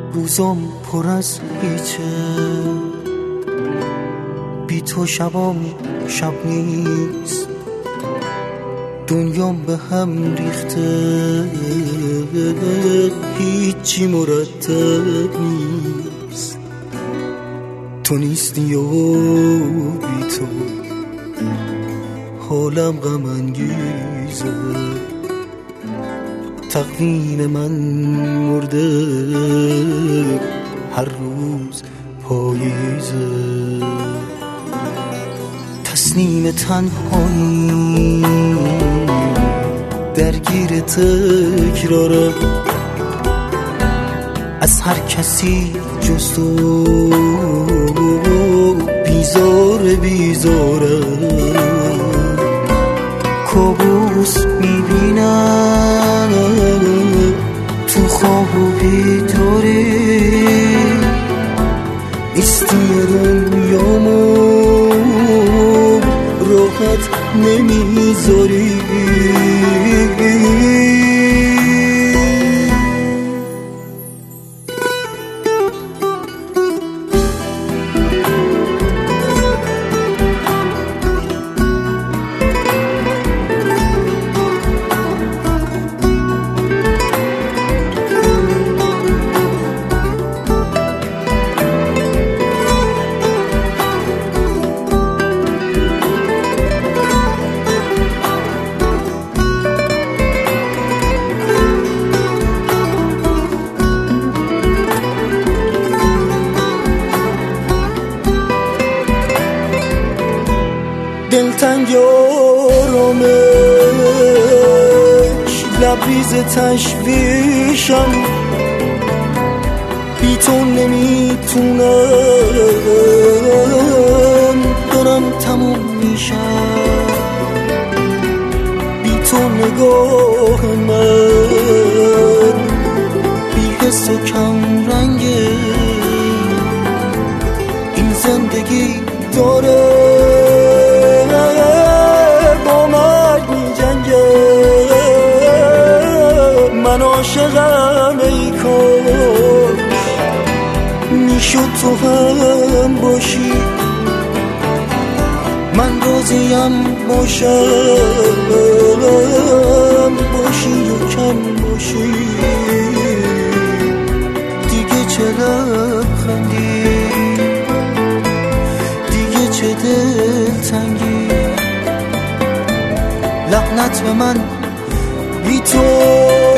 روزام پر از هیچه، بی تو شبام شب نیست، دنیام به هم ریخته، هیچی مرتب نیست. تو نیستی و بی تو حالم غم انگیزه، تقویم من مرده، هر روز پاییزه. تصمیم تنهایی درگیر تکراره، از هر کسی جز تو بیزاره بیزاره. کابوس میبینم تو خواب و بیداری، نیستی دنیامو راحت نمیذاری. دلتنگ آرامش لبریز تشویشم، بی تو نمیتونم، دارم تموم میشم. بی تو نگاه من بی حس و کم رنگه، این زندگی داره با مرگ می جنگه. من عاشقم ای کاش میشد تو هم باشی، من راضیم باشم باشی و کم باشی. دیگه چه لبخندی، دیگه چه دلتنگی، لعنت به من بی تو.